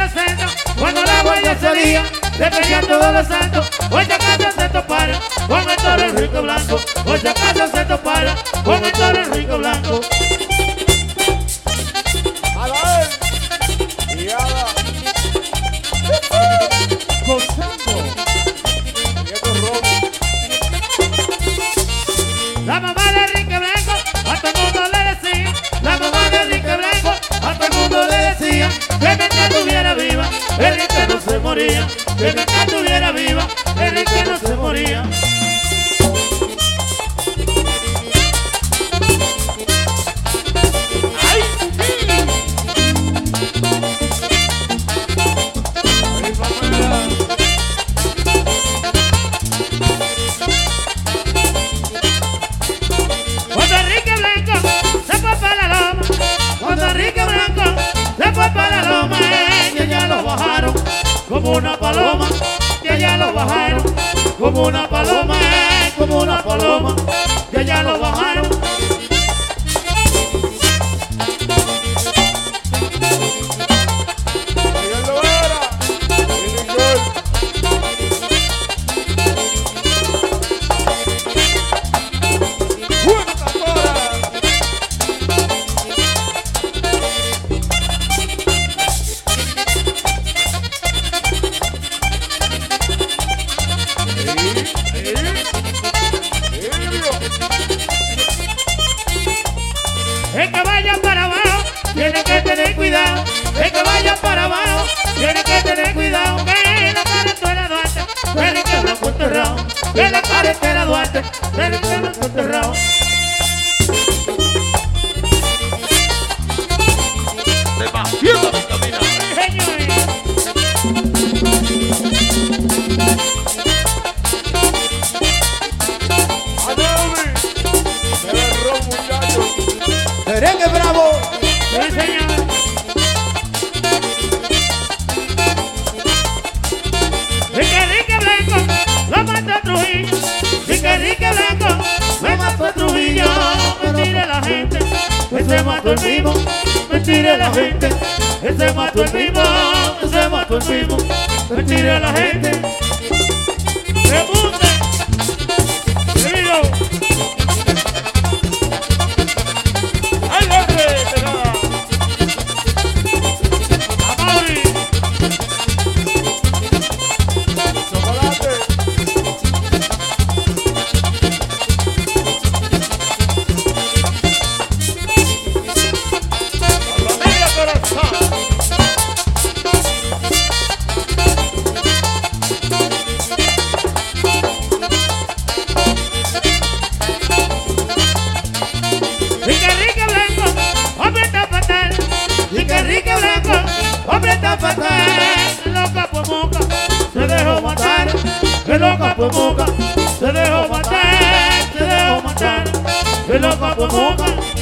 los centros, cuando la huella salía, le pedían todos los santos. Hoy ya casa se topara con el toro rico blanco. Hoy ya casa se topara con el toro rico blanco. A la vez. Y a la. Gozando. Y esto es robo. La mamá de Enrique Blanco, a todo el mundo le decía. La mamá de Enrique Blanco, a todo el mundo le decía. Que mientras estuviera viva, Enrique no se moría. Que mientras estuviera viva, Enrique no se moría. ¡Ay, sí! ¡Ay, Pamela! Cuando Enrique Blanco se fue para la loma, cuando Enrique Blanco se fue para la loma, que ya lo bajaron como una paloma, que ya lo bajaron como una paloma, como una paloma, que ya lo bajaron. Miguel Lovera. Billy Joel. ¡Buena cantora! El que vaya para abajo tiene que tener cuidado. El que vaya para abajo tiene que tener cuidado. Que la carretera Duarte, que Enrique Blanco enterrado. Que la carretera Duarte, que Enrique Blanco enterrado. Demasiado vitamina. Señores, ¡A Nelly! ¡Me agarró, muchacho! Merengue bravo. sí, señores. Y que Enrique Blanco lo mató a Trujillo. Y que Enrique Blanco lo mató a Trujillo. Mentira la gente, que se mató el mismo. Mentira la gente, que se mató el mismo. Que se mató el mismo. Mentira la gente. ¡Repunte! ¡Río! ¡Ay, hombre! ¡Pegada! ¡A Mauri! ¡Chocolate! ¡A la media corazón! Y que Enrique Blanco, hombre está fatal. Y que Enrique Blanco, hombre está fatal. El loca por moca, se dejó matar. El loca por moca, se dejó matar. Se dejó matar. El loca por moca,